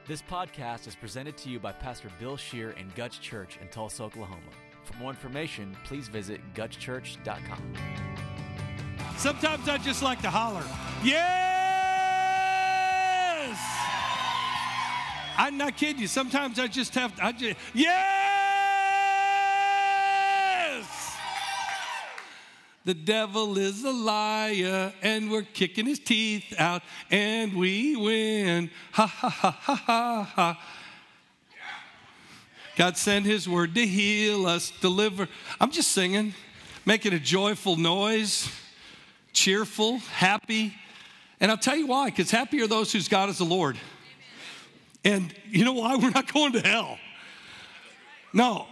This podcast is presented to you by Pastor Bill Scheer and Gutch Church in Tulsa, Oklahoma. For more information, please visit gutchchurch.com. Sometimes I just like to holler, yes! I'm not kidding you. Sometimes I just have to, yes! The devil is a liar, and we're kicking his teeth out, and we win. Ha, ha, ha, ha, ha, ha. God sent his word to heal us, deliver. I'm just singing, making a joyful noise, cheerful, happy. And I'll tell you why, because happy are those whose God is the Lord. And you know why? We're not going to hell. No.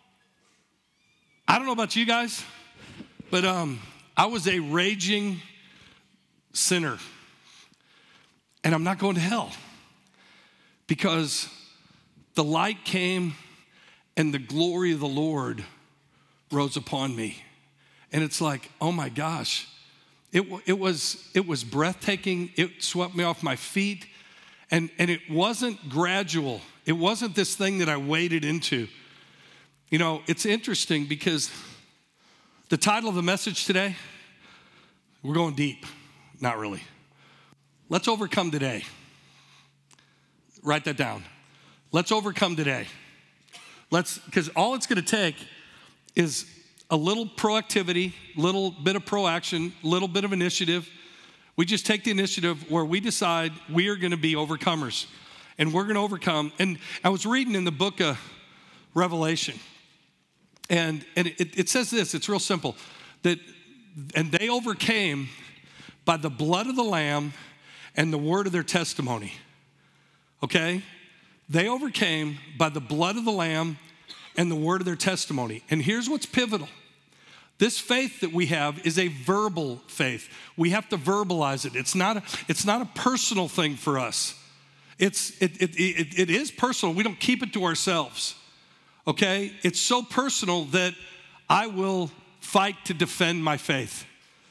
I don't know about you guys, but I was a raging sinner. And I'm not going to hell. Because the light came and the glory of the Lord rose upon me. And it's like, oh my gosh. It was breathtaking. It swept me off my feet. And it wasn't gradual. It wasn't this thing that I waded into. You know, it's interesting because the title of the message today, we're going deep. Not really. Let's overcome today. Write that down. Let's overcome today. Because all it's going to take is a little proactivity, little bit of proaction, little bit of initiative. We just take the initiative where we decide we are going to be overcomers. And we're going to overcome. And I was reading in the book of Revelation. And it says this, it's real simple. And they overcame by the blood of the Lamb and the word of their testimony. Okay? They overcame by the blood of the Lamb and the word of their testimony. And here's what's pivotal. This faith that we have is a verbal faith. We have to verbalize it. It's not a personal thing for us. It is personal. We don't keep it to ourselves. Okay? It's so personal that I will fight to defend my faith.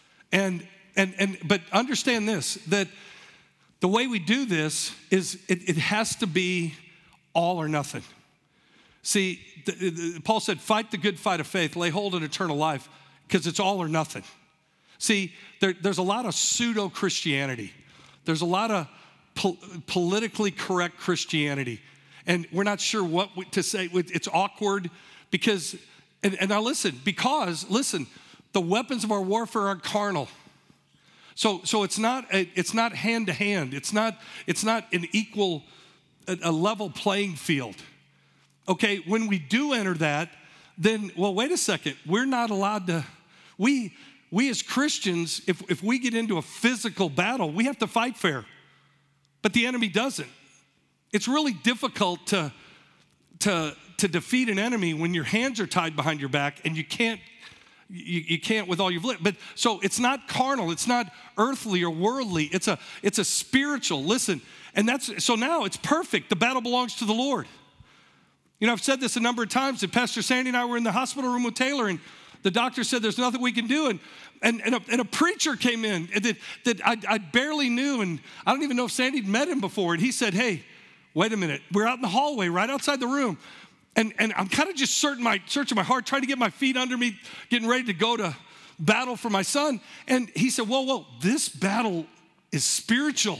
But understand this, that the way we do this is it has to be all or nothing. See, Paul said, fight the good fight of faith, lay hold on eternal life, because it's all or nothing. See, there's a lot of pseudo-Christianity. There's a lot of politically correct Christianity. And we're not sure what to say. It's awkward because, and now listen, the weapons of our warfare are carnal. So it's not hand to hand. It's not an equal, a level playing field. Okay, when we do enter that, then, well, wait a second. We're not allowed to, we as Christians, if we get into a physical battle, we have to fight fair. But the enemy doesn't. It's really difficult to defeat an enemy when your hands are tied behind your back and you can't with all you've lived. But so it's not carnal, it's not earthly or worldly, it's a spiritual. Listen, and so now it's perfect. The battle belongs to the Lord. You know, I've said this a number of times that Pastor Sandy and I were in the hospital room with Taylor, and the doctor said there's nothing we can do. And a preacher came in that I barely knew, and I don't even know if Sandy had met him before. And he said, hey, wait a minute. We're out in the hallway right outside the room. And I'm kind of just searching my heart, trying to get my feet under me, getting ready to go to battle for my son. And he said, whoa, this battle is spiritual.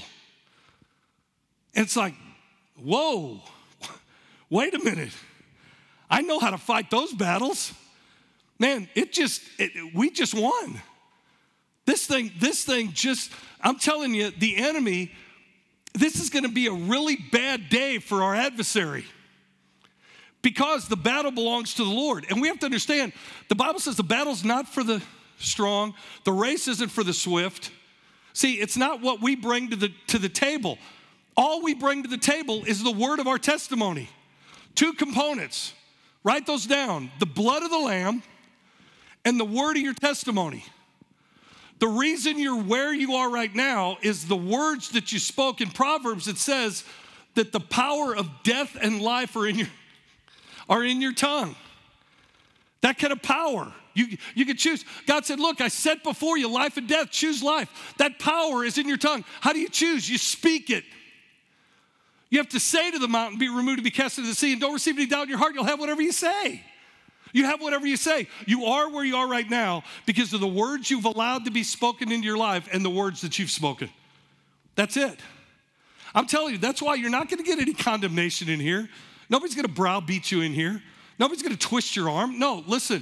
And it's like, whoa. Wait a minute. I know how to fight those battles. Man, we just won. This thing just, I'm telling you, the enemy, this is going to be a really bad day for our adversary because the battle belongs to the Lord. And we have to understand, the Bible says the battle's not for the strong. The race isn't for the swift. See, it's not what we bring to the table. All we bring to the table is the word of our testimony. Two components. Write those down. The blood of the Lamb and the word of your testimony. The reason you're where you are right now is the words that you spoke in Proverbs. It says that the power of death and life are in your tongue. That kind of power. You can choose. God said, look, I set before you life and death. Choose life. That power is in your tongue. How do you choose? You speak it. You have to say to the mountain, be removed and be cast into the sea, and don't receive any doubt in your heart. You'll have whatever you say. You have whatever you say. You are where you are right now because of the words you've allowed to be spoken into your life and the words that you've spoken. That's it. I'm telling you, that's why you're not going to get any condemnation in here. Nobody's going to browbeat you in here. Nobody's going to twist your arm. No, listen.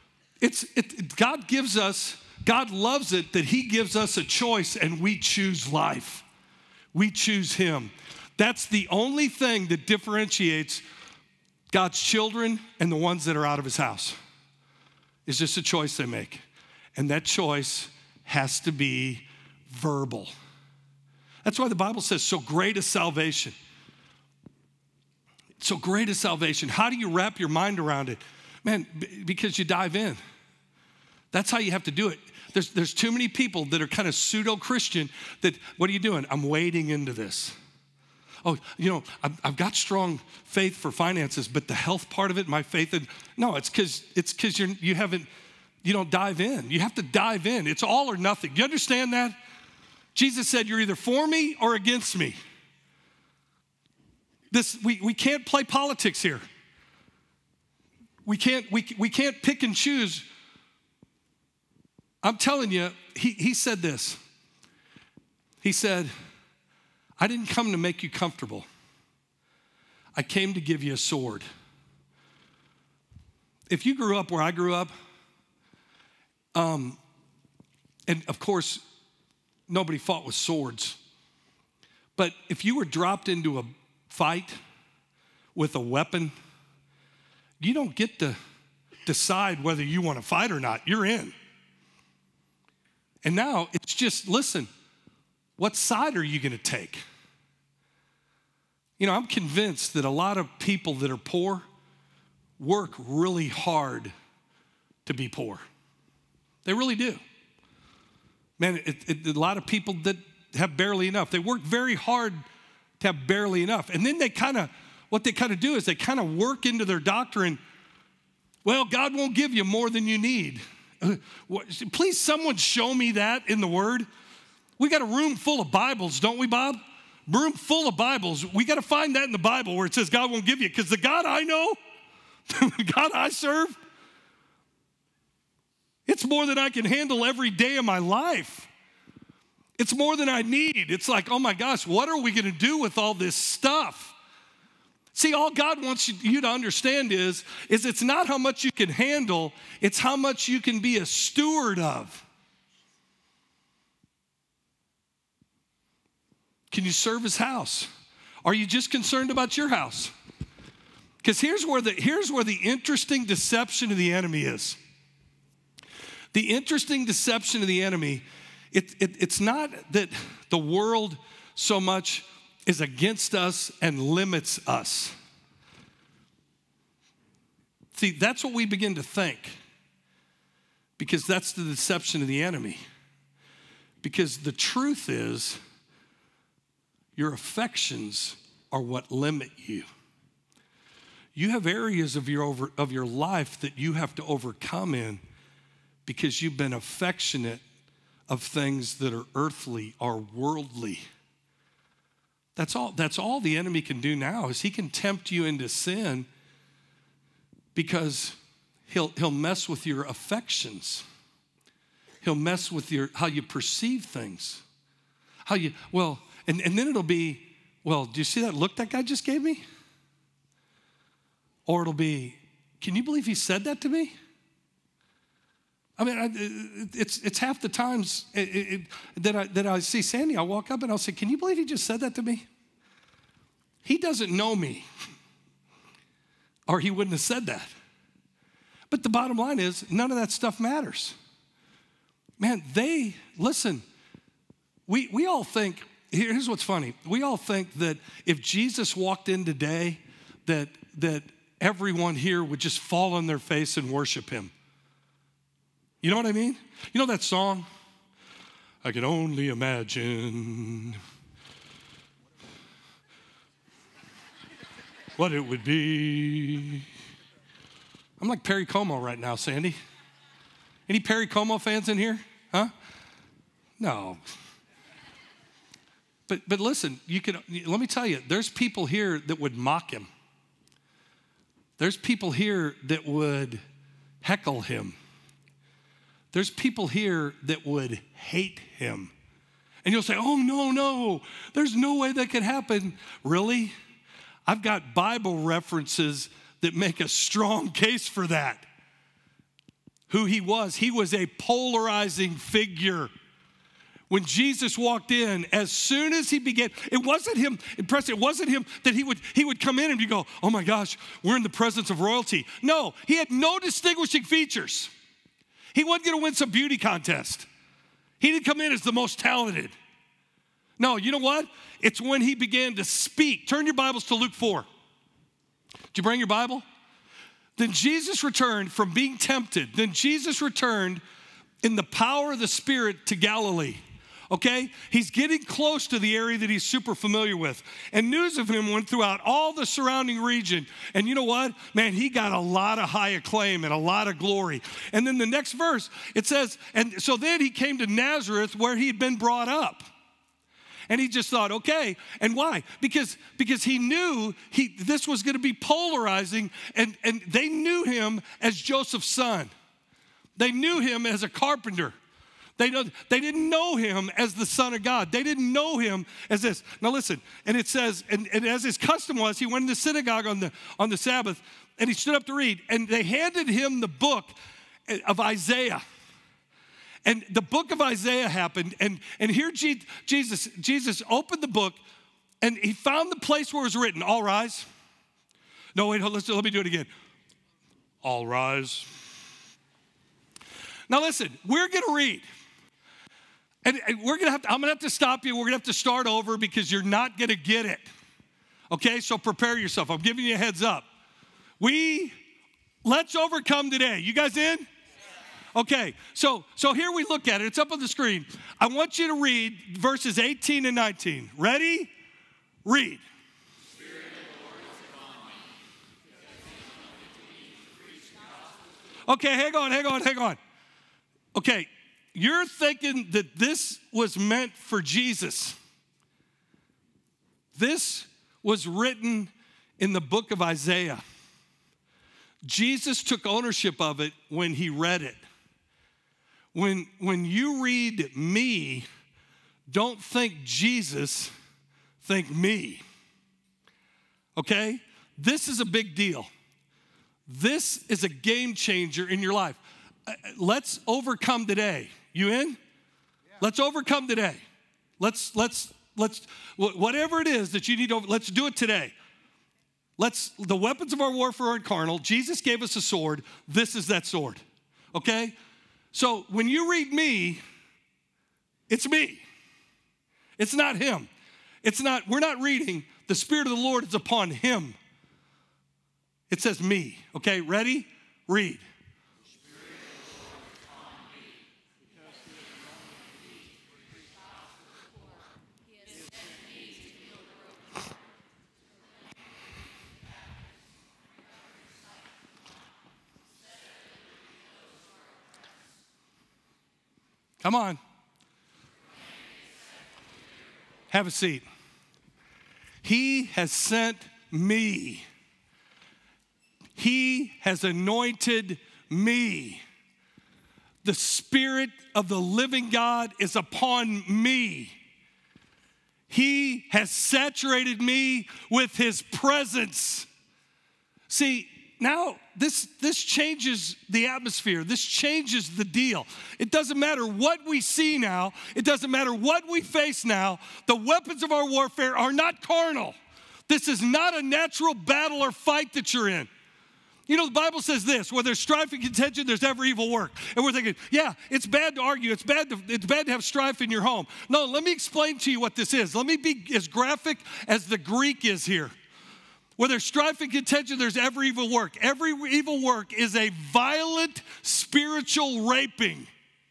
God loves it that he gives us a choice and we choose life. We choose him. That's the only thing that differentiates God's children and the ones that are out of his house. It's just a choice they make. And that choice has to be verbal. That's why the Bible says, so great is salvation. So great is salvation. How do you wrap your mind around it? Man, because you dive in. That's how you have to do it. There's too many people that are kind of pseudo-Christian that, what are you doing? I'm wading into this. Oh, I've got strong faith for finances, but the health part of it, my faith in, no, it's because you don't dive in. You have to dive in. It's all or nothing. Do you understand that? Jesus said, you're either for me or against me. We can't play politics here. We can't pick and choose. I'm telling you, he said this. He said, I didn't come to make you comfortable. I came to give you a sword. If you grew up where I grew up, and of course, nobody fought with swords. But if you were dropped into a fight with a weapon, you don't get to decide whether you want to fight or not. You're in. And now it's just, listen, what side are you going to take? I'm convinced that a lot of people that are poor work really hard to be poor. They really do. Man, a lot of people that have barely enough, they work very hard to have barely enough. And then what they do is they work into their doctrine, well, God won't give you more than you need. Please, someone show me that in the Word. We got a room full of Bibles, don't we, Bob? Room full of Bibles. We got to find that in the Bible where it says God won't give you, because the God I know, the God I serve, it's more than I can handle every day of my life. It's more than I need. It's like, oh my gosh, what are we going to do with all this stuff? See, all God wants you to understand is it's not how much you can handle, it's how much you can be a steward of. Can you serve his house? Are you just concerned about your house? Because here's where the interesting deception of the enemy is. The interesting deception of the enemy, it's not that the world so much is against us and limits us. See, that's what we begin to think, because that's the deception of the enemy. Because the truth is, your affections are what limit you. You have areas of your life that you have to overcome in because you've been affectionate of things that are earthly or worldly. That's all the enemy can do now, is he can tempt you into sin because he'll mess with your affections. He'll mess with how you perceive things. And then it'll be, well, do you see that look that guy just gave me? Or it'll be, can you believe he said that to me? I mean, it's half the times that I see Sandy, I'll walk up and I'll say, can you believe he just said that to me? He doesn't know me, or he wouldn't have said that. But the bottom line is, none of that stuff matters. Man, listen, we all think, here's what's funny. We all think that if Jesus walked in today, that everyone here would just fall on their face and worship him. You know what I mean? You know that song? I can only imagine what it would be. I'm like Perry Como right now, Sandy. Any Perry Como fans in here? Huh? No. But listen, let me tell you, there's people here that would mock him. There's people here that would heckle him. There's people here that would hate him. And you'll say, oh, no, there's no way that could happen. Really? I've got Bible references that make a strong case for that. Who he was a polarizing figure. When Jesus walked in, as soon as he began, it wasn't him that he would come in and you go, oh my gosh, we're in the presence of royalty. No, he had no distinguishing features. He wasn't going to win some beauty contest. He didn't come in as the most talented. No, you know what? It's when he began to speak. Turn your Bibles to Luke 4. Did you bring your Bible? Then Jesus returned from being tempted. Then Jesus returned in the power of the Spirit to Galilee. Okay? He's getting close to the area that he's super familiar with. And news of him went throughout all the surrounding region. And you know what? Man, he got a lot of high acclaim and a lot of glory. And then the next verse, it says, and so then he came to Nazareth where he had been brought up. And he just thought, okay. And why? Because he knew this was going to be polarizing. And they knew him as Joseph's son. They knew him as a carpenter. They didn't know him as the Son of God. They didn't know him as this. Now listen, and it says, and as his custom was, he went into synagogue on the Sabbath, and he stood up to read. And they handed him the book of Isaiah. And the book of Isaiah happened, and here Jesus opened the book, and he found the place where it was written, all rise. No, wait, let me do it again. All rise. Now listen, we're going to read. And I'm going to have to stop you. We're going to have to start over because you're not going to get it. Okay, so prepare yourself. I'm giving you a heads up. Let's overcome today. You guys in? Okay, so here we look at it. It's up on the screen. I want you to read verses 18 and 19. Ready? Read. Okay, hang on. Okay, you're thinking that this was meant for Jesus. This was written in the book of Isaiah. Jesus took ownership of it when he read it. When you read me, don't think Jesus, think me. Okay? This is a big deal. This is a game changer in your life. Let's overcome today. You in? Yeah. Let's overcome today. Let's whatever it is that you need to, let's do it today. The weapons of our warfare aren't carnal. Jesus gave us a sword. This is that sword. Okay? So when you read me, it's me. It's not him. We're not reading, the Spirit of the Lord is upon him. It says me. Okay, ready? Read. Come on. Have a seat. He has sent me. He has anointed me. The Spirit of the living God is upon me. He has saturated me with his presence. See, now this changes the atmosphere. This changes the deal. It doesn't matter what we see now. It doesn't matter what we face now. The weapons of our warfare are not carnal. This is not a natural battle or fight that you're in. You know, the Bible says this, where there's strife and contention, there's every evil work. And we're thinking, yeah, it's bad to argue. It's bad to have strife in your home. No, let me explain to you what this is. Let me be as graphic as the Greek is here. Where there's strife and contention, there's every evil work. Every evil work is a violent spiritual raping.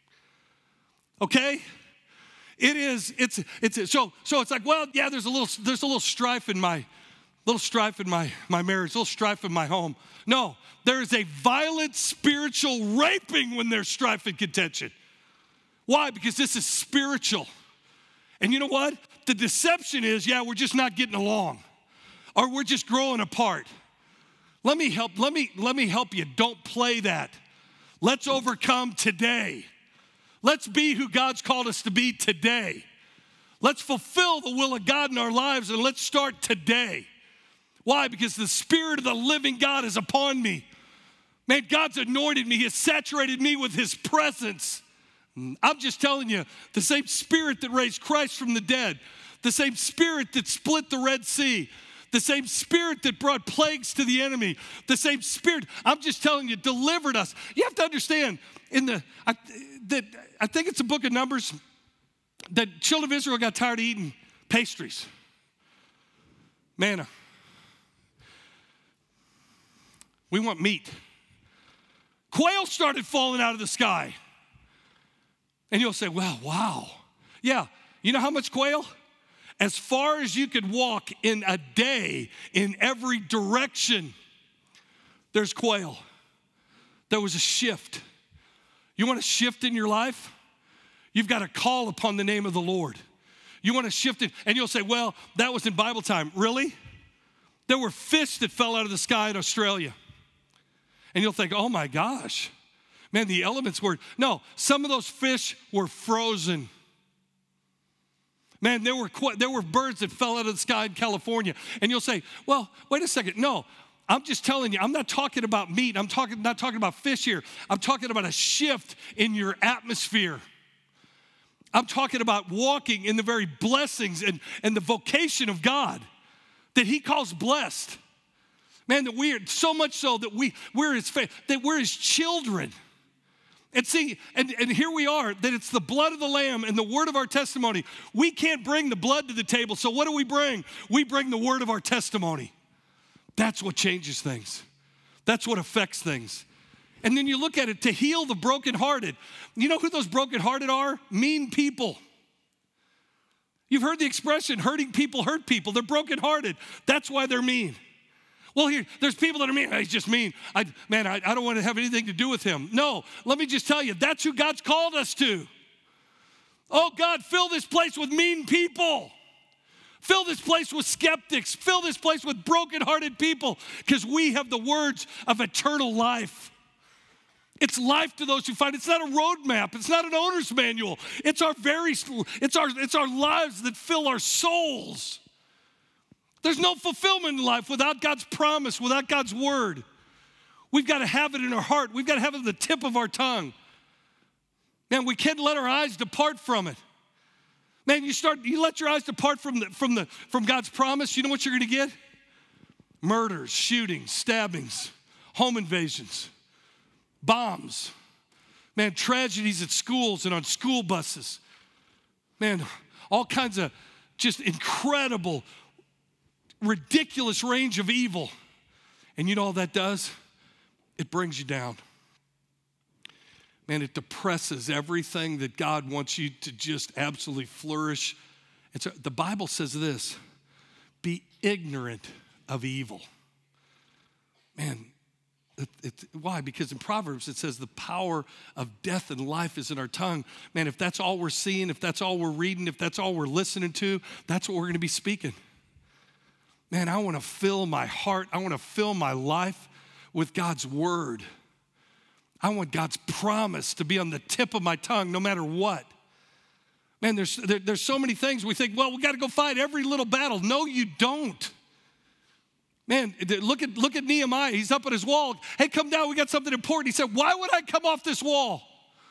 Okay? It's like, well, yeah, there's a little strife in my marriage, a little strife in my home. No, there is a violent spiritual raping when there's strife and contention. Why? Because this is spiritual. And you know what? the deception is, yeah, we're just not getting along, or we're just growing apart. Let me help you. Don't play that. Let's overcome today. Let's be who God's called us to be today. Let's fulfill the will of God in our lives, and let's start today. Why? Because the Spirit of the living God is upon me. Man, God's anointed me. He has saturated me with His presence. I'm just telling you, the same Spirit that raised Christ from the dead, the same Spirit that split the Red Sea, the same Spirit that brought plagues to the enemy, the same Spirit, I'm just telling you, delivered us. You have to understand, I think it's the book of Numbers, that children of Israel got tired of eating pastries, manna. We want meat. Quail started falling out of the sky. And you'll say, well, wow. Yeah, you know how much quail? As far as you could walk in a day in every direction, there's quail. There was a shift. You want a shift in your life? You've got to call upon the name of the Lord. You want to shift it, and you'll say, well, that was in Bible time. Really? There were fish that fell out of the sky in Australia. And you'll think, oh my gosh. Man, the elements were, no, some of those fish were frozen. Man, there were birds that fell out of the sky in California. And you'll say, well, wait a second. No, I'm just telling you, I'm not talking about meat. I'm not talking about fish here. I'm talking about a shift in your atmosphere. I'm talking about walking in the very blessings and the vocation of God that He calls blessed. Man, that we are so much so that we're His faith, that we're His children. And see, and here we are, that it's the blood of the Lamb and the word of our testimony. We can't bring the blood to the table, so what do we bring? We bring the word of our testimony. That's what changes things. That's what affects things. And then you look at it, to heal the brokenhearted. You know who those brokenhearted are? Mean people. You've heard the expression, hurting people hurt people. They're brokenhearted. That's why they're mean. Well, there's people that are mean. He's just mean. I don't want to have anything to do with him. No, let me just tell you, that's who God's called us to. Oh, God, fill this place with mean people. Fill this place with skeptics. Fill this place with brokenhearted people, because we have the words of eternal life. It's life to those who find it. It's not a roadmap. It's not an owner's manual. It's our lives that fill our souls. There's no fulfillment in life without God's promise, without God's word. We've got to have it in our heart. We've got to have it at the tip of our tongue. Man, we can't let our eyes depart from it. Man, you let your eyes depart from God's promise, you know what you're going to get? Murders, shootings, stabbings, home invasions, bombs. Man, tragedies at schools and on school buses. Man, all kinds of just incredible, ridiculous range of evil. And you know all that does? It brings you down. Man, it depresses everything that God wants you to just absolutely flourish. And so the Bible says this, be ignorant of evil. Man, why? Because in Proverbs it says the power of death and life is in our tongue. Man, if that's all we're seeing, if that's all we're reading, if that's all we're listening to, that's what we're going to be speaking. Man, I want to fill my heart, I want to fill my life with God's word. I want God's promise to be on the tip of my tongue no matter what. Man, there's so many things we think, well, we got to go fight every little battle. No, you don't. Man, look at Nehemiah. He's up at his wall. Hey, come down. We got something important. He said, why would I come off this wall?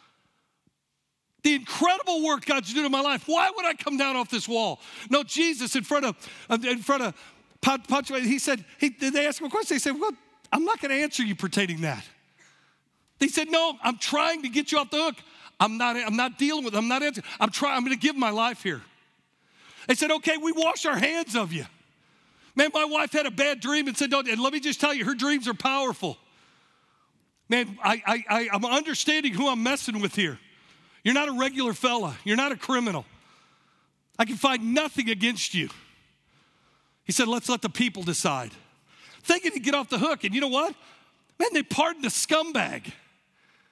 The incredible work God's doing in my life. Why would I come down off this wall? No, Jesus in front of Pontius, he said, they asked him a question. They said, well, I'm not going to answer you pertaining that. They said, no, I'm trying to get you off the hook. I'm not dealing with it. I'm not answering. I'm going to give my life here. They said, okay, we wash our hands of you. Man, my wife had a bad dream and said, and let me just tell you, her dreams are powerful. Man, I'm understanding who I'm messing with here. You're not a regular fella. You're not a criminal. I can find nothing against you. He said, let's let the people decide. Thinking he'd get off the hook, and you know what? Man, they pardoned a scumbag.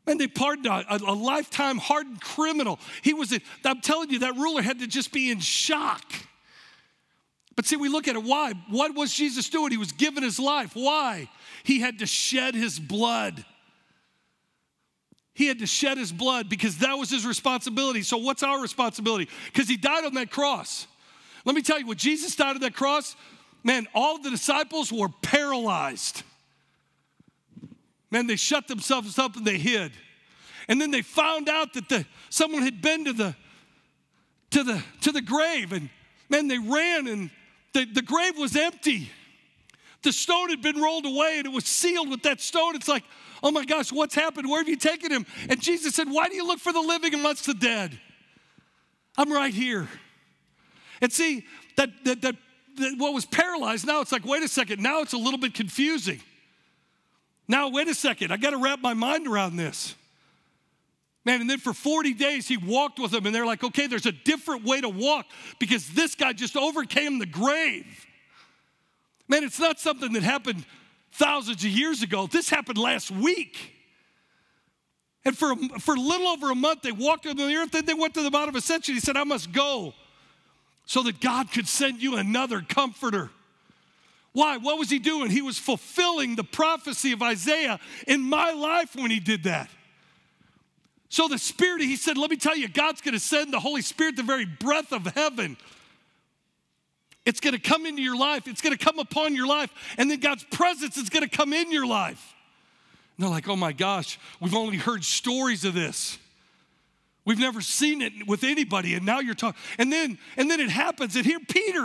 And they pardoned a lifetime hardened criminal. I'm telling you, that ruler had to just be in shock. But see, we look at it, why? What was Jesus doing? He was giving his life. Why? He had to shed his blood. He had to shed his blood because that was his responsibility. So what's our responsibility? Because he died on that cross. Let me tell you, when Jesus died on that cross, man, all of the disciples were paralyzed. Man, they shut themselves up and they hid. And then they found out that someone had been to the grave, and man, they ran, and the grave was empty. The stone had been rolled away, and it was sealed with that stone. It's like, oh my gosh, what's happened? Where have you taken him? And Jesus said, why do you look for the living amongst the dead? I'm right here. And see, that what was paralyzed, now it's like, wait a second, now it's a little bit confusing. Now, wait a second, I got to wrap my mind around this. Man, and then for 40 days, he walked with them, and they're like, okay, there's a different way to walk because this guy just overcame the grave. Man, it's not something that happened thousands of years ago. This happened last week. And for a little over a month, they walked on the earth, then they went to the Mount of Ascension. He said, I must go so that God could send you another comforter. Why? What was he doing? He was fulfilling the prophecy of Isaiah in my life when he did that. So the Spirit, he said, let me tell you, God's going to send the Holy Spirit, the very breath of heaven. It's going to come into your life. It's going to come upon your life. And then God's presence is going to come in your life. And they're like, oh my gosh, we've only heard stories of this. We've never seen it with anybody. And now you're talking. And then it happens. And here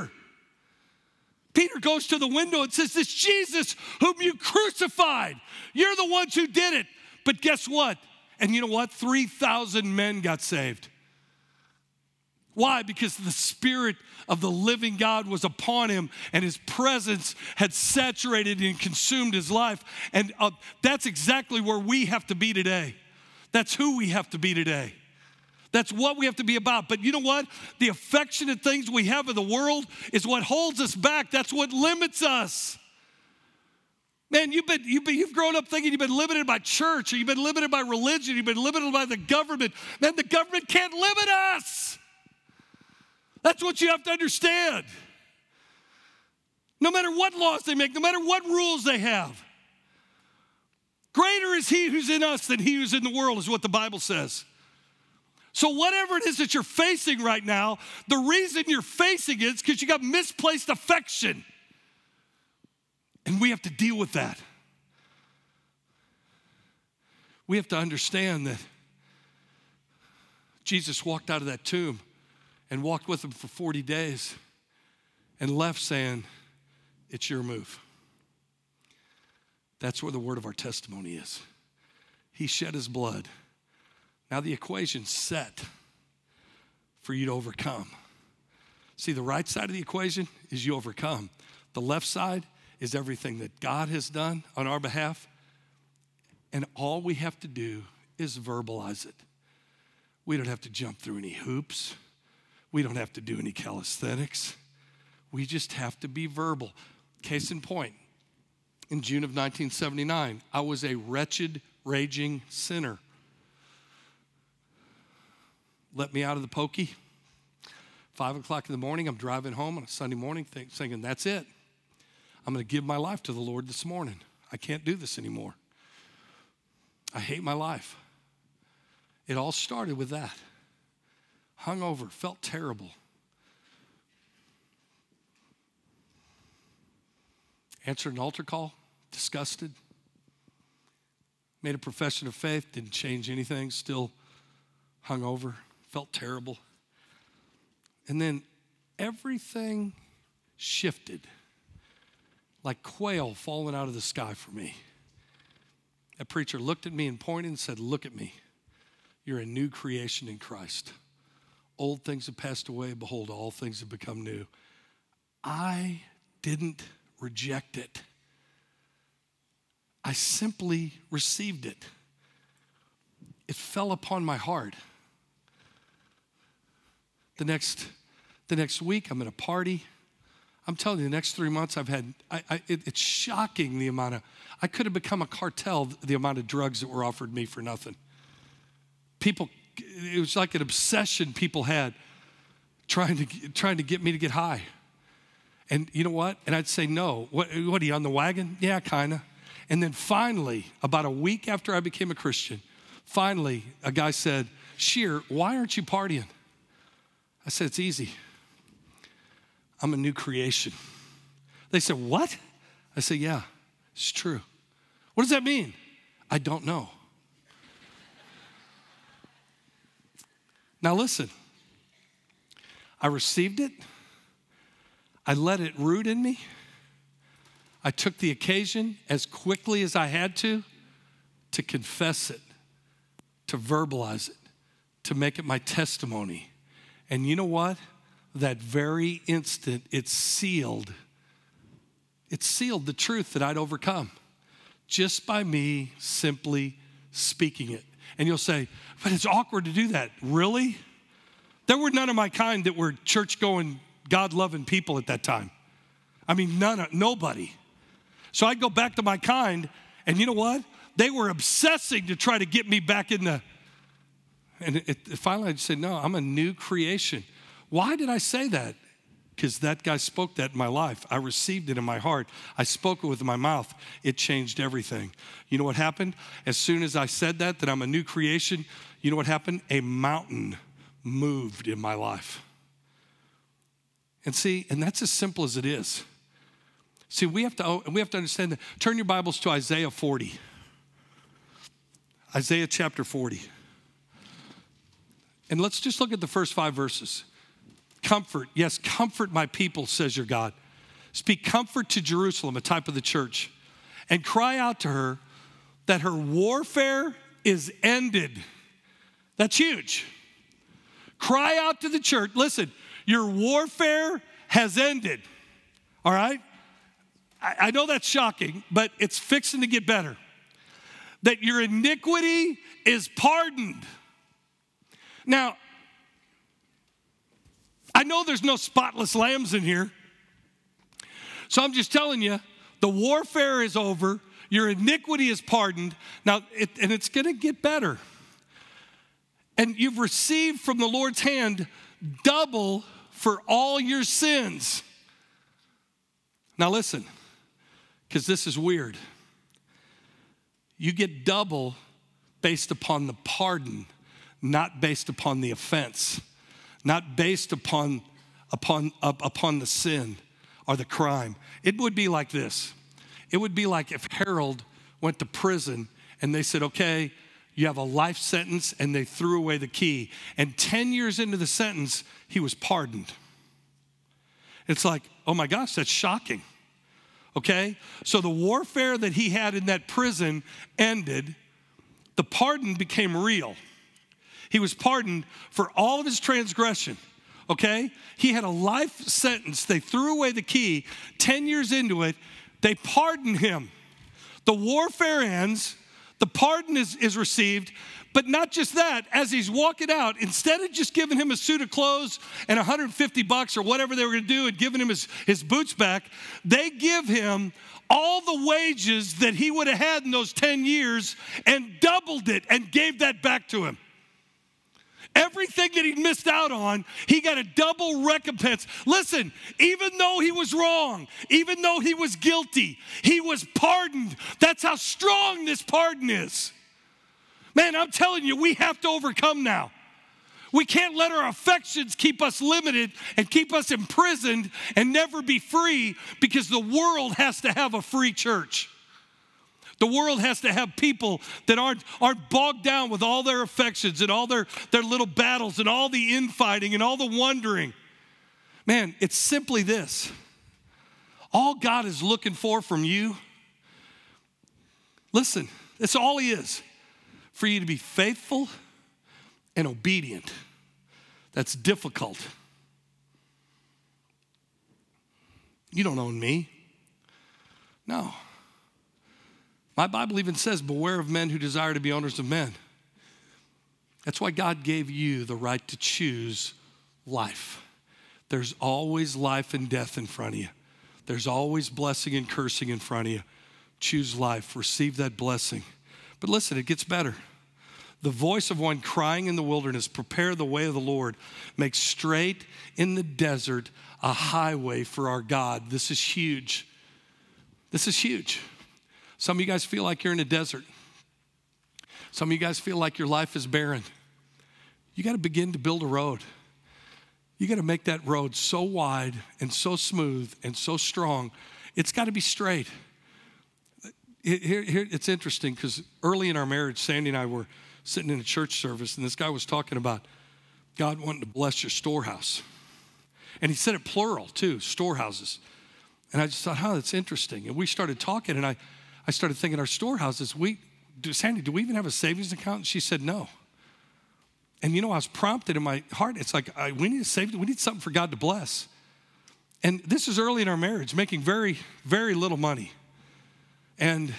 Peter goes to the window and says, this Jesus whom you crucified, you're the ones who did it. But guess what? And you know what? 3,000 men got saved. Why? Because the Spirit of the living God was upon him, and his presence had saturated and consumed his life. And that's exactly where we have to be today. That's who we have to be today. That's what we have to be about. But you know what? The affectionate things we have in the world is what holds us back. That's what limits us. Man, you've grown up thinking you've been limited by church, or you've been limited by religion, you've been limited by the government. Man, the government can't limit us. That's what you have to understand. No matter what laws they make, no matter what rules they have, greater is he who's in us than he who's in the world, is what the Bible says. So whatever it is that you're facing right now, the reason you're facing it is because you got misplaced affection. And we have to deal with that. We have to understand that Jesus walked out of that tomb and walked with them for 40 days and left saying, it's your move. That's where the word of our testimony is. He shed his blood. Now the equation's set for you to overcome. See, the right side of the equation is you overcome. The left side is everything that God has done on our behalf. And all we have to do is verbalize it. We don't have to jump through any hoops. We don't have to do any calisthenics. We just have to be verbal. Case in point, in June of 1979, I was a wretched, raging sinner. Let me out of the pokey. 5 o'clock in the morning, I'm driving home on a Sunday morning thinking, that's it. I'm going to give my life to the Lord this morning. I can't do this anymore. I hate my life. It all started with that. Hungover, felt terrible. Answered an altar call, disgusted. Made a profession of faith, didn't change anything, still hungover, felt terrible. And then everything shifted like quail falling out of the sky for me. That preacher looked at me and pointed and said, look at me. You're a new creation in Christ. Old things have passed away. Behold, all things have become new. I didn't reject it. I simply received it. It fell upon my heart. The next week, I'm at a party. I'm telling you, the next 3 months I've had, it's shocking the amount of, I could have become a cartel, the amount of drugs that were offered me for nothing. it was like an obsession people had trying to get me to get high. And you know what? And I'd say, no. What are you, on the wagon? Yeah, kind of. And then finally, about a week after I became a Christian, finally, a guy said, Shear, why aren't you partying? I said, it's easy. I'm a new creation. They said, what? I said, yeah, it's true. What does that mean? I don't know. Now listen, I received it. I let it root in me. I took the occasion as quickly as I had to confess it, to verbalize it, to make it my testimony. And you know what? That very instant, it sealed the truth that I'd overcome just by me simply speaking it. And you'll say, but it's awkward to do that. Really? There were none of my kind that were church-going, God-loving people at that time. I mean, nobody. So I'd go back to my kind, and you know what? They were obsessing to try to get me back in the, and finally I'd say, no, I'm a new creation. Why did I say that? Because that guy spoke that in my life. I received it in my heart. I spoke it with my mouth. It changed everything. You know what happened? As soon as I said that I'm a new creation, you know what happened? A mountain moved in my life. And see, and that's as simple as it is. See, we have to understand that. Turn your Bibles to Isaiah 40. Isaiah chapter 40. And let's just look at the first 5 verses. Comfort, yes, comfort my people, says your God. Speak comfort to Jerusalem, a type of the church, and cry out to her that her warfare is ended. That's huge. Cry out to the church. Listen, your warfare has ended. All right? I know that's shocking, but it's fixing to get better. That your iniquity is pardoned. Now, I know there's no spotless lambs in here. So I'm just telling you, the warfare is over. Your iniquity is pardoned. Now, and it's going to get better. And you've received from the Lord's hand double for all your sins. Now listen, because this is weird. You get double based upon the pardon, not based upon the offense. Not based upon the sin or the crime. It would be like this. It would be like if Harold went to prison and they said, okay, you have a life sentence, and they threw away the key. And 10 years into the sentence, he was pardoned. It's like, oh my gosh, that's shocking. Okay? So the warfare that he had in that prison ended. The pardon became real. He was pardoned for all of his transgression, okay? He had a life sentence. They threw away the key. 10 years into it, they pardoned him. The warfare ends. The pardon is received. But not just that, as he's walking out, instead of just giving him a suit of clothes and $150 or whatever they were going to do and giving him his boots back, they give him all the wages that he would have had in those 10 years and doubled it and gave that back to him. Everything that he missed out on, he got a double recompense. Listen, even though he was wrong, even though he was guilty, he was pardoned. That's how strong this pardon is. Man, I'm telling you, we have to overcome now. We can't let our affections keep us limited and keep us imprisoned and never be free, because the world has to have a free church. The world has to have people that aren't bogged down with all their affections and all their little battles and all the infighting and all the wondering. Man, it's simply this. All God is looking for from you, listen, that's all he is. For you to be faithful and obedient. That's difficult. You don't own me. No. My Bible even says, beware of men who desire to be owners of men. That's why God gave you the right to choose life. There's always life and death in front of you. There's always blessing and cursing in front of you. Choose life. Receive that blessing. But listen, it gets better. The voice of one crying in the wilderness, prepare the way of the Lord. Make straight in the desert a highway for our God. This is huge. This is huge. Some of you guys feel like you're in a desert. Some of you guys feel like your life is barren. You got to begin to build a road. You got to make that road so wide and so smooth and so strong. It's got to be straight. Here, it's interesting because early in our marriage, Sandy and I were sitting in a church service, and this guy was talking about God wanting to bless your storehouse. And he said it plural too, storehouses. And I just thought, that's interesting. And we started talking, and I started thinking, our storehouses, Sandy, do we even have a savings account? And she said, no. And I was prompted in my heart. It's like, we need something for God to bless. And this is early in our marriage, making very, very little money. And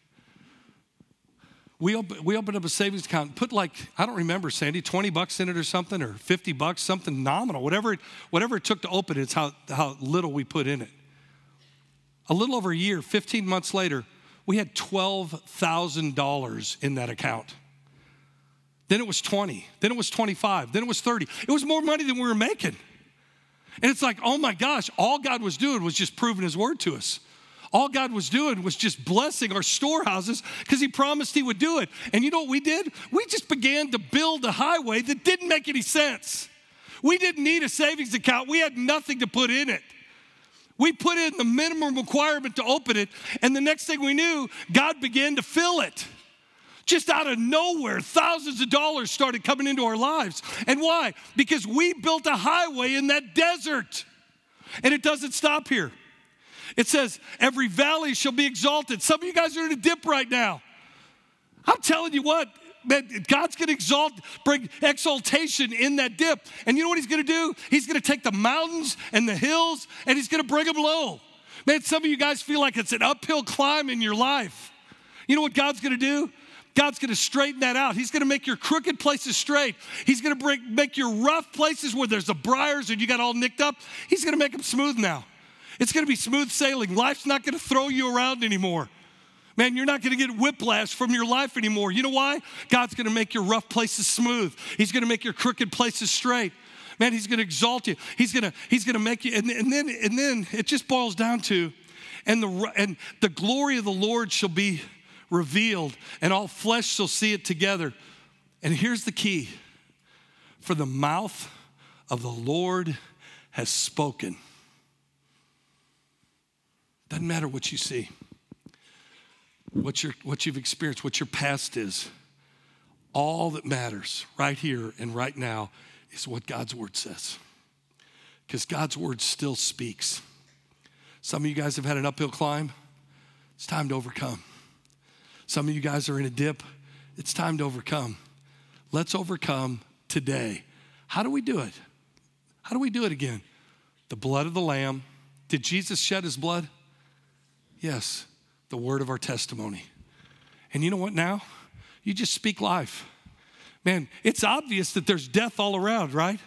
we opened up a savings account, put I don't remember, Sandy, $20 in it or something, or $50, something nominal, whatever it took to open it, it's how little we put in it. A little over a year, 15 months later, we had $12,000 in that account. Then it was 20, then it was 25, then it was 30. It was more money than we were making. And it's like, oh my gosh, all God was doing was just proving his word to us. All God was doing was just blessing our storehouses because he promised he would do it. And you know what we did? We just began to build a highway that didn't make any sense. We didn't need a savings account. We had nothing to put in it. We put in the minimum requirement to open it, and the next thing we knew, God began to fill it. Just out of nowhere, thousands of dollars started coming into our lives. And why? Because we built a highway in that desert. And it doesn't stop here. It says, every valley shall be exalted. Some of you guys are in a dip right now. I'm telling you what, man, God's going to bring exaltation in that dip. And you know what he's going to do? He's going to take the mountains and the hills, and he's going to bring them low. Man, some of you guys feel like it's an uphill climb in your life. You know what God's going to do? God's going to straighten that out. He's going to make your crooked places straight. He's going to make your rough places where there's the briars and you got all nicked up. He's going to make them smooth now. It's going to be smooth sailing. Life's not going to throw you around anymore. Man, you're not going to get whiplash from your life anymore. You know why? God's going to make your rough places smooth. He's going to make your crooked places straight. Man, he's going to exalt you. He's going to make you, and then it just boils down to, and the glory of the Lord shall be revealed, and all flesh shall see it together. And here's the key. For the mouth of the Lord has spoken. Doesn't matter what you see, what you've experienced, what your past is. All that matters right here and right now is what God's word says. Because God's word still speaks. Some of you guys have had an uphill climb. It's time to overcome. Some of you guys are in a dip. It's time to overcome. Let's overcome today. How do we do it? How do we do it again? The blood of the Lamb. Did Jesus shed his blood? Yes, the word of our testimony. And you know what now? You just speak life. Man, it's obvious that there's death all around, right?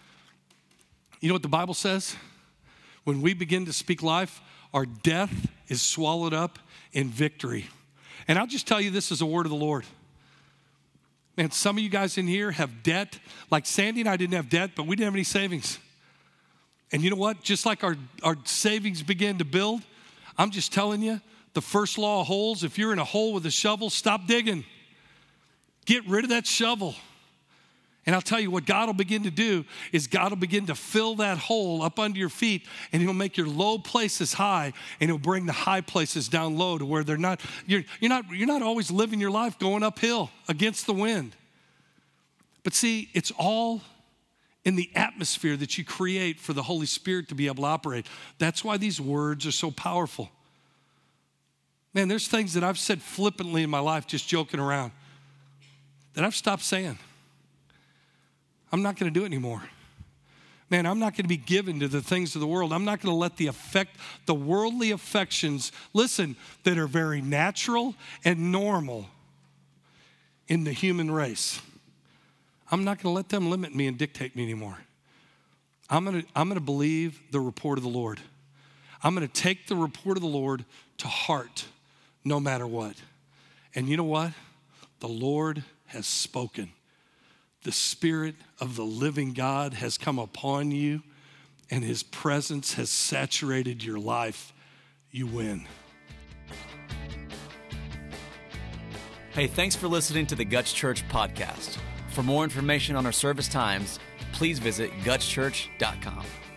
You know what the Bible says? When we begin to speak life, our death is swallowed up in victory. And I'll just tell you this is a word of the Lord. Man, some of you guys in here have debt. Like Sandy and I didn't have debt, but we didn't have any savings. And you know what? Just like our savings began to build, I'm just telling you, the first law of holes, if you're in a hole with a shovel, stop digging. Get rid of that shovel. And I'll tell you what God will begin to do is God will begin to fill that hole up under your feet, and he'll make your low places high, and he'll bring the high places down low to where they're not, you're not always living your life going uphill against the wind. But see, it's all in the atmosphere that you create for the Holy Spirit to be able to operate. That's why these words are so powerful. Man, there's things that I've said flippantly in my life, just joking around, that I've stopped saying. I'm not going to do it anymore. Man, I'm not going to be given to the things of the world. I'm not going to let the worldly affections, listen, that are very natural and normal in the human race. I'm not going to let them limit me and dictate me anymore. I'm going to believe the report of the Lord. I'm going to take the report of the Lord to heart no matter what. And you know what? The Lord has spoken. The Spirit of the living God has come upon you, and his presence has saturated your life. You win. Hey, thanks for listening to the Guts Church podcast. For more information on our service times, please visit gutschurch.com.